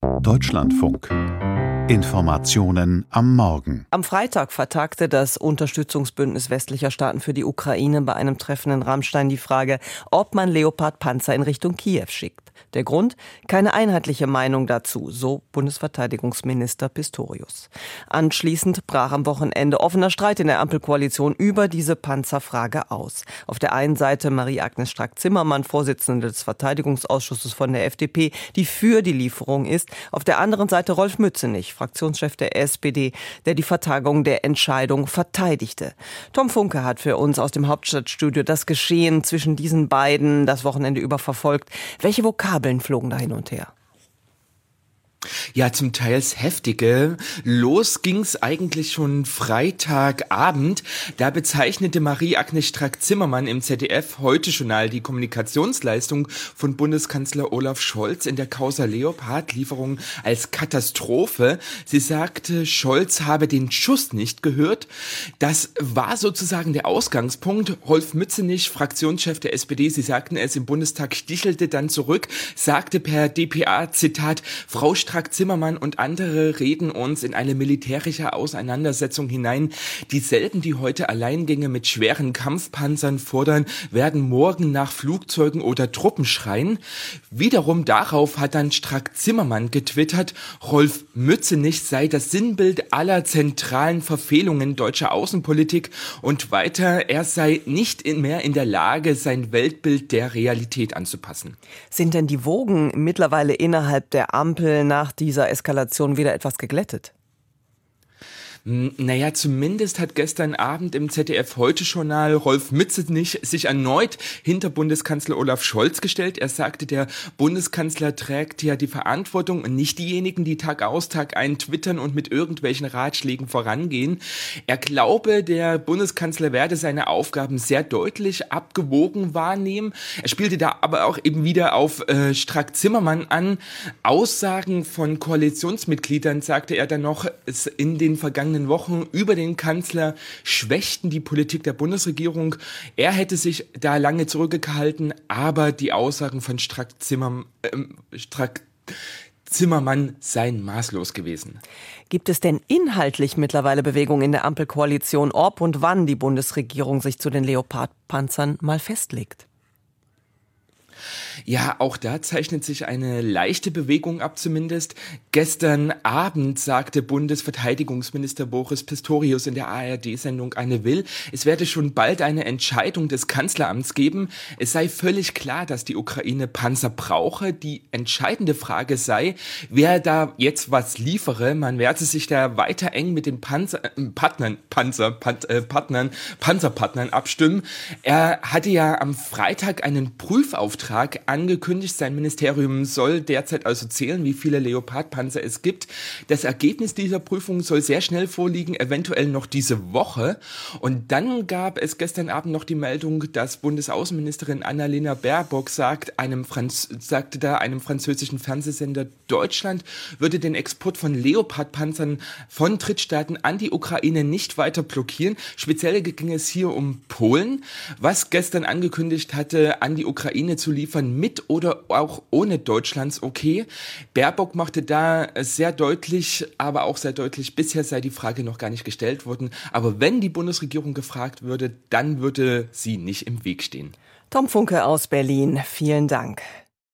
Deutschlandfunk. Informationen am Morgen. Am Freitag vertagte das Unterstützungsbündnis westlicher Staaten für die Ukraine bei einem Treffen in Ramstein die Frage, ob man Leopard-Panzer in Richtung Kiew schickt. Der Grund? Keine einheitliche Meinung dazu, so Bundesverteidigungsminister Pistorius. Anschließend brach am Wochenende offener Streit in der Ampelkoalition über diese Panzerfrage aus. Auf der einen Seite Marie-Agnes Strack-Zimmermann, Vorsitzende des Verteidigungsausschusses von der FDP, die für die Lieferung ist. Auf der anderen Seite Rolf Mützenich, Fraktionschef der SPD, der die Vertagung der Entscheidung verteidigte. Tom Funke hat für uns aus dem Hauptstadtstudio das Geschehen zwischen diesen beiden das Wochenende über verfolgt. Welche Vokabeln flogen da hin und her? Ja, zum Teils heftige. Los ging's eigentlich schon Freitagabend. Da bezeichnete Marie-Agnes Strack-Zimmermann im ZDF-Heute-Journal die Kommunikationsleistung von Bundeskanzler Olaf Scholz in der Causa Leopard-Lieferung als Katastrophe. Sie sagte, Scholz habe den Schuss nicht gehört. Das war sozusagen der Ausgangspunkt. Rolf Mützenich, Fraktionschef der SPD, Sie sagten es im Bundestag, stichelte dann zurück, sagte per dpa, Zitat, Frau Strack-Zimmermann und andere reden uns in eine militärische Auseinandersetzung hinein. Dieselben, die heute Alleingänge mit schweren Kampfpanzern fordern, werden morgen nach Flugzeugen oder Truppen schreien. Wiederum darauf hat dann Strack-Zimmermann getwittert, Rolf Mützenich sei das Sinnbild aller zentralen Verfehlungen deutscher Außenpolitik und weiter, er sei nicht mehr in der Lage, sein Weltbild der Realität anzupassen. Sind denn die Wogen mittlerweile innerhalb der Ampel nach dieser Eskalation wieder etwas geglättet? Naja, zumindest hat gestern Abend im ZDF-Heute-Journal Rolf Mützenich sich erneut hinter Bundeskanzler Olaf Scholz gestellt. Er sagte, der Bundeskanzler trägt ja die Verantwortung und nicht diejenigen, die Tag aus, Tag ein twittern und mit irgendwelchen Ratschlägen vorangehen. Er glaube, der Bundeskanzler werde seine Aufgaben sehr deutlich abgewogen wahrnehmen. Er spielte da aber auch eben wieder auf Strack-Zimmermann an. Aussagen von Koalitionsmitgliedern, sagte er dann noch, in den vergangenen Wochen über den Kanzler schwächten die Politik der Bundesregierung. Er hätte sich da lange zurückgehalten, aber die Aussagen von Strack-Zimmermann seien maßlos gewesen. Gibt es denn inhaltlich mittlerweile Bewegung in der Ampelkoalition, ob und wann die Bundesregierung sich zu den Leopard-Panzern mal festlegt? Ja, auch da zeichnet sich eine leichte Bewegung ab zumindest. Gestern Abend sagte Bundesverteidigungsminister Boris Pistorius in der ARD-Sendung Anne Will, es werde schon bald eine Entscheidung des Kanzleramts geben. Es sei völlig klar, dass die Ukraine Panzer brauche. Die entscheidende Frage sei, wer da jetzt was liefere. Man werde sich da weiter eng mit den Panzerpartnern abstimmen. Er hatte ja am Freitag einen Prüfauftrag angekündigt. Sein Ministerium soll derzeit also zählen, wie viele Leopard-Panzer es gibt. Das Ergebnis dieser Prüfung soll sehr schnell vorliegen, eventuell noch diese Woche. Und dann gab es gestern Abend noch die Meldung, dass Bundesaußenministerin Annalena Baerbock sagte einem französischen Fernsehsender, Deutschland würde den Export von Leopard-Panzern von Drittstaaten an die Ukraine nicht weiter blockieren. Speziell ging es hier um Polen, was gestern angekündigt hatte, an die Ukraine zu liefern, mit oder auch ohne Deutschlands okay. Baerbock machte da sehr deutlich, aber auch sehr deutlich, bisher sei die Frage noch gar nicht gestellt worden. Aber wenn die Bundesregierung gefragt würde, dann würde sie nicht im Weg stehen. Tom Funke aus Berlin, vielen Dank.